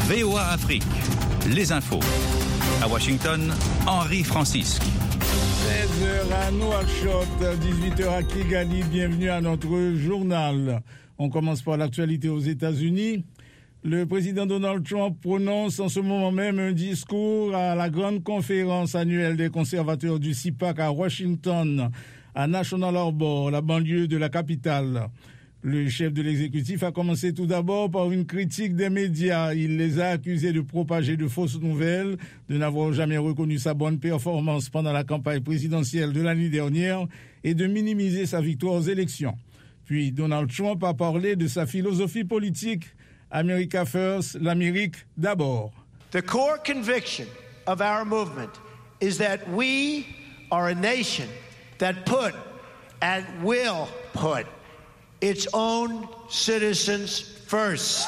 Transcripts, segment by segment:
VOA Afrique, les infos. À Washington, Henri Francisque. 16h à Nouakchott, 18h à Kigali. Bienvenue à notre journal. On commence par l'actualité aux États-Unis. Le président Donald Trump prononce en ce moment même un discours à la grande conférence annuelle des conservateurs du CPAC à Washington, à National Harbor, la banlieue de la capitale. Le chef de l'exécutif a commencé tout d'abord par une critique des médias. Il les a accusés de propager de fausses nouvelles, de n'avoir jamais reconnu sa bonne performance pendant la campagne présidentielle de l'année dernière et de minimiser sa victoire aux élections. Puis Donald Trump a parlé de sa philosophie politique, America First, l'Amérique d'abord. The core conviction of our movement is that we are a nation that put and will put its own citizens first.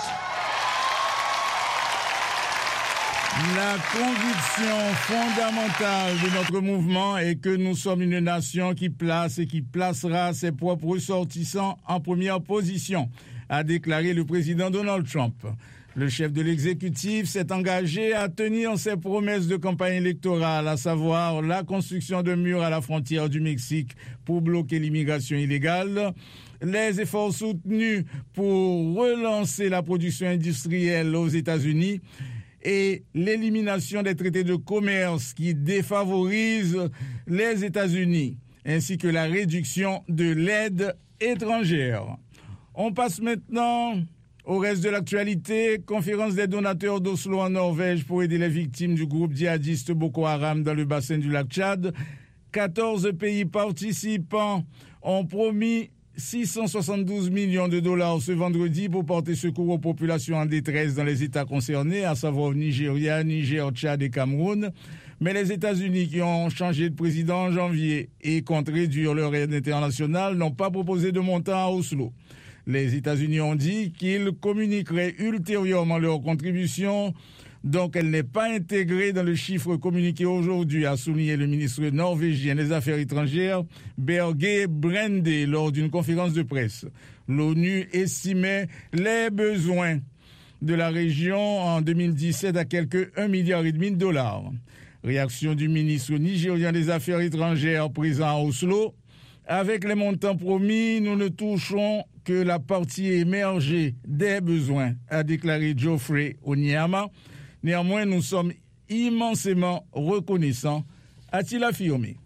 La conviction fondamentale de notre mouvement est que nous sommes une nation qui place et qui placera ses propres ressortissants en première position, a déclaré le président Donald Trump. Le chef de l'exécutif s'est engagé à tenir ses promesses de campagne électorale, à savoir la construction de murs à la frontière du Mexique pour bloquer l'immigration illégale, les efforts soutenus pour relancer la production industrielle aux États-Unis et l'élimination des traités de commerce qui défavorisent les États-Unis, ainsi que la réduction de l'aide étrangère. On passe maintenant au reste de l'actualité. Conférence des donateurs d'Oslo en Norvège pour aider les victimes du groupe djihadiste Boko Haram dans le bassin du lac Tchad. 14 pays participants ont promis 672 millions de dollars ce vendredi pour porter secours aux populations en détresse dans les États concernés, à savoir Nigeria, Niger, Tchad et Cameroun. Mais les États-Unis, qui ont changé de président en janvier et comptent réduire leur aide internationale, n'ont pas proposé de montant à Oslo. Les États-Unis ont dit qu'ils communiqueraient ultérieurement leur contribution, donc elle n'est pas intégrée dans le chiffre communiqué aujourd'hui, a souligné le ministre norvégien des Affaires étrangères, Børge Brende, lors d'une conférence de presse. L'ONU estimait les besoins de la région en 2017 à quelque 1,5 milliard de dollars. Réaction du ministre nigérien des Affaires étrangères présent à Oslo. Avec les montants promis, nous ne touchons que la partie émergée des besoins, a déclaré Geoffrey Onyema. Néanmoins, nous sommes immensément reconnaissants, a-t-il affirmé.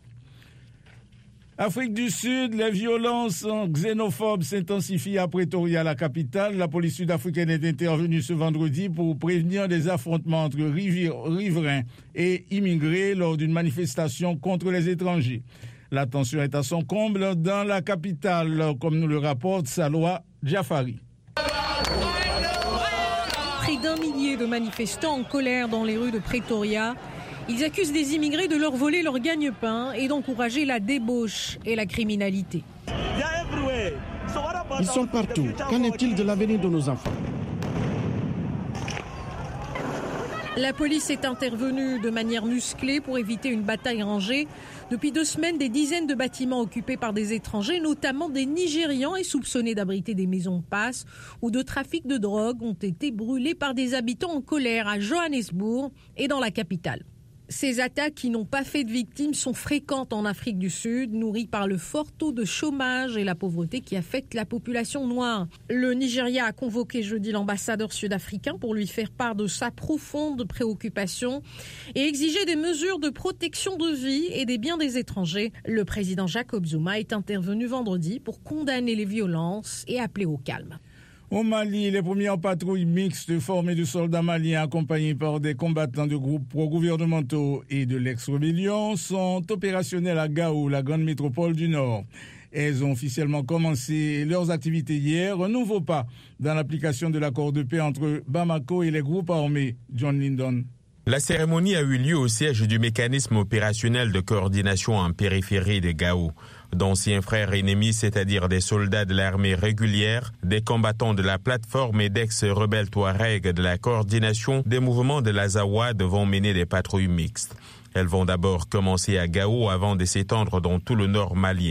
Afrique du Sud, les violences xénophobes s'intensifient à Pretoria, la capitale. La police sud-africaine est intervenue ce vendredi pour prévenir des affrontements entre riverains et immigrés lors d'une manifestation contre les étrangers. La tension est à son comble dans la capitale, comme nous le rapporte Salwa Jafari. Près d'1 millier de manifestants en colère dans les rues de Pretoria. Ils accusent des immigrés de leur voler leur gagne-pain et d'encourager la débauche et la criminalité. Ils sont partout. Qu'en est-il de l'avenir de nos enfants ? La police est intervenue de manière musclée pour éviter une bataille rangée. Depuis 2 semaines, des dizaines de bâtiments occupés par des étrangers, notamment des Nigérians et soupçonnés d'abriter des maisons de passe ou de trafic de drogue, ont été brûlés par des habitants en colère à Johannesburg et dans la capitale. Ces attaques qui n'ont pas fait de victimes sont fréquentes en Afrique du Sud, nourries par le fort taux de chômage et la pauvreté qui affectent la population noire. Le Nigeria a convoqué jeudi l'ambassadeur sud-africain pour lui faire part de sa profonde préoccupation et exiger des mesures de protection de vie et des biens des étrangers. Le président Jacob Zuma est intervenu vendredi pour condamner les violences et appeler au calme. Au Mali, les premières patrouilles mixtes formées de soldats maliens accompagnés par des combattants de groupes pro-gouvernementaux et de l'ex-rébellion sont opérationnelles à Gao, la grande métropole du Nord. Elles ont officiellement commencé leurs activités hier, un nouveau pas dans l'application de l'accord de paix entre Bamako et les groupes armés. John Lyndon. La cérémonie a eu lieu au siège du mécanisme opérationnel de coordination en périphérie de Gao. D'anciens frères ennemis, c'est-à-dire des soldats de l'armée régulière, des combattants de la plateforme et d'ex-rebelles Touaregs de la coordination des mouvements de l'Azawad vont mener des patrouilles mixtes. Elles vont d'abord commencer à Gao avant de s'étendre dans tout le nord malien.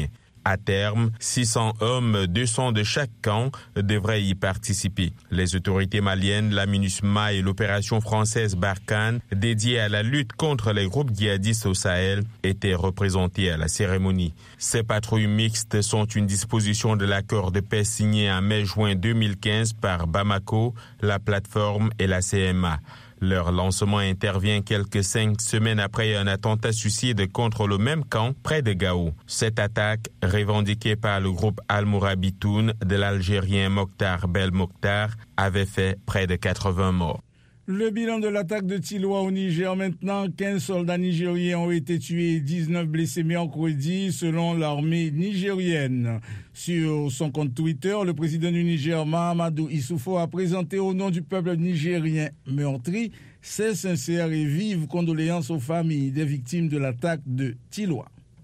À terme, 600 hommes, 200 de chaque camp, devraient y participer. Les autorités maliennes, la MINUSMA et l'opération française Barkhane, dédiée à la lutte contre les groupes djihadistes au Sahel, étaient représentées à la cérémonie. Ces patrouilles mixtes sont une disposition de l'accord de paix signé en mai-juin 2015 par Bamako, la plateforme et la CMA. Leur lancement intervient quelques 5 semaines après un attentat suicide contre le même camp près de Gao. Cette attaque, revendiquée par le groupe Al-Mourabitoun de l'Algérien Mokhtar Belmokhtar, avait fait près de 80 morts. Le bilan de l'attaque de Tiloa au Niger maintenant, 15 soldats nigériens ont été tués et 19 blessés mercredi selon l'armée nigérienne. Sur son compte Twitter, le président du Niger, Mahamadou Issoufou, a présenté au nom du peuple nigérien meurtri ses sincères et vives condoléances aux familles des victimes de l'attaque de Tiloa.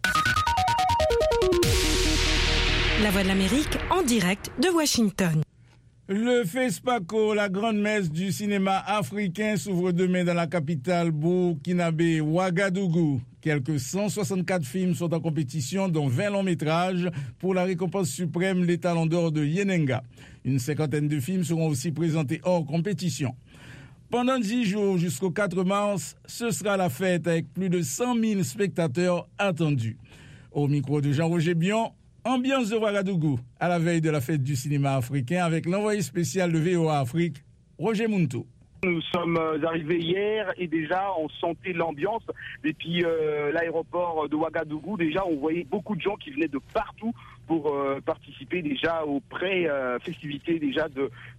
La Voix de l'Amérique en direct de Washington. Le FESPACO, la grande messe du cinéma africain, s'ouvre demain dans la capitale burkinabé Ouagadougou. Quelques 164 films sont en compétition, dont 20 longs métrages pour la récompense suprême, les Talons d'or de Yenenga. Une cinquantaine de films seront aussi présentés hors compétition. Pendant 10 jours jusqu'au 4 mars, ce sera la fête avec plus de 100 000 spectateurs attendus. Au micro de Jean-Roger Bion, ambiance de Ouagadougou à la veille de la fête du cinéma africain avec l'envoyé spécial de VOA Afrique, Roger Munto. Nous sommes arrivés hier et déjà on sentait l'ambiance. Et puis l'aéroport de Ouagadougou, déjà on voyait beaucoup de gens qui venaient de partout pour participer déjà aux pré-festivités déjà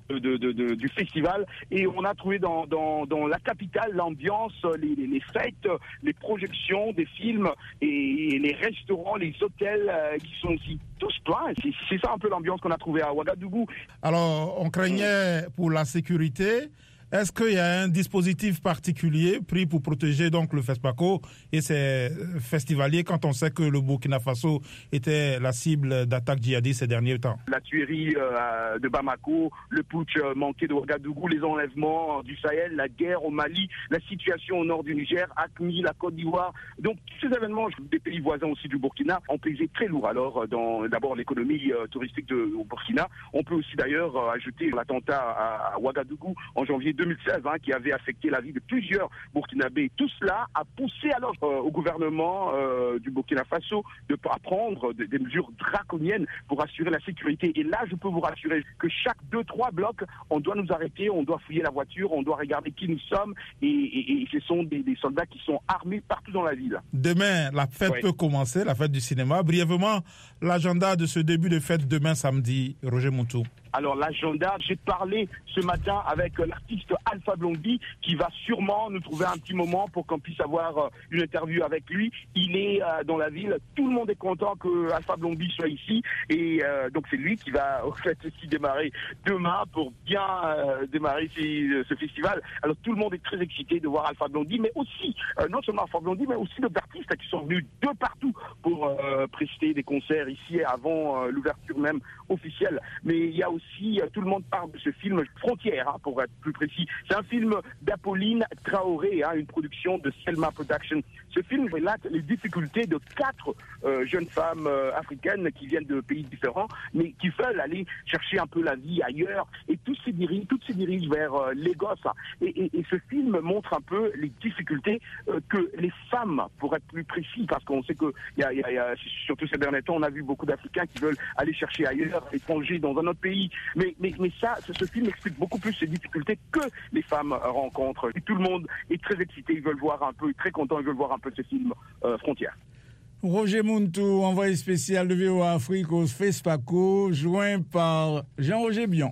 du festival. Et on a trouvé dans la capitale l'ambiance, les fêtes, les projections des films et les restaurants, les hôtels qui sont aussi tous pleins. C'est ça un peu l'ambiance qu'on a trouvée à Ouagadougou. Alors on craignait pour la sécurité. Est-ce qu'il y a un dispositif particulier pris pour protéger donc le FESPACO et ses festivaliers quand on sait que le Burkina Faso était la cible d'attaques djihadistes ces derniers temps? La tuerie de Bamako, le putsch manqué de Ouagadougou, les enlèvements du Sahel, la guerre au Mali, la situation au nord du Niger, AQMI, la Côte d'Ivoire. Donc tous ces événements des pays voisins aussi du Burkina ont pesé très lourd alors dans d'abord l'économie touristique au Burkina. On peut aussi d'ailleurs ajouter l'attentat à Ouagadougou en janvier 2016 qui avait affecté la vie de plusieurs Burkinabés. Tout cela a poussé alors au gouvernement du Burkina Faso de prendre des mesures draconiennes pour assurer la sécurité. Et là, je peux vous rassurer que chaque 2-3 blocs, on doit nous arrêter, on doit fouiller la voiture, on doit regarder qui nous sommes et ce sont des soldats qui sont armés partout dans la ville. Demain, la fête peut commencer, la fête du cinéma. Brièvement, l'agenda de ce début de fête demain samedi, Roger Munto. Alors l'agenda, j'ai parlé ce matin avec l'artiste Alpha Blondy qui va sûrement nous trouver un petit moment pour qu'on puisse avoir une interview avec lui. Il est dans la ville, tout le monde est content que Alpha Blondy soit ici et donc c'est lui qui va au fait aussi démarrer demain pour bien démarrer ce festival. Alors tout le monde est très excité de voir Alpha Blondy, mais aussi, non seulement Alpha Blondy, mais aussi d'autres artistes qui sont venus de partout pour prester des concerts ici avant l'ouverture même officielle. Mais il y a aussi tout le monde parle de ce film Frontières, pour être plus précis. C'est un film d'Apolline Traoré, une production de Selma Production. Ce film relate les difficultés de 4 jeunes femmes africaines qui viennent de pays différents, mais qui veulent aller chercher un peu la vie ailleurs, et toutes se dirigent vers Lagos. Et ce film montre un peu les difficultés que les femmes, pour être plus précis, parce qu'on sait que surtout ces derniers temps, on a vu beaucoup d'Africains qui veulent aller chercher ailleurs, étrangers, dans un autre pays. Mais ce film explique beaucoup plus ces difficultés que les femmes rencontrent. Et tout le monde est très excité, ils veulent voir un peu, très content, ils veulent voir un peu ce film Frontières. Roger Munto, envoyé spécial de VOA Afrique au FESPACO, joint par Jean-Roger Bion.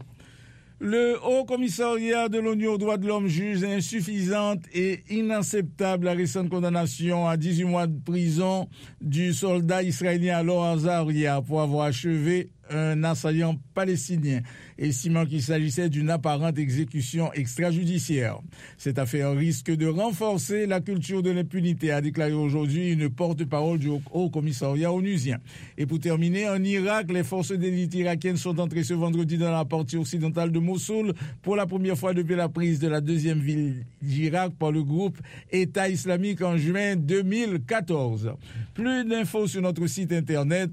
Le Haut Commissariat de l'ONU aux droits de l'homme juge insuffisante et inacceptable la récente condamnation à 18 mois de prison du soldat israélien Alor Azaria pour avoir achevé un assaillant palestinien. estimant qu'il s'agissait d'une apparente exécution extrajudiciaire. Cette affaire risque de renforcer la culture de l'impunité, a déclaré aujourd'hui une porte-parole du Haut Commissariat onusien. Et pour terminer, en Irak, les forces d'élite irakiennes sont entrées ce vendredi dans la partie occidentale de Mossoul pour la première fois depuis la prise de la deuxième ville d'Irak par le groupe État islamique en juin 2014. Plus d'infos sur notre site internet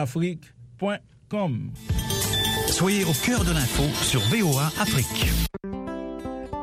voaafrique.com. Soyez au cœur de l'info sur VOA Afrique.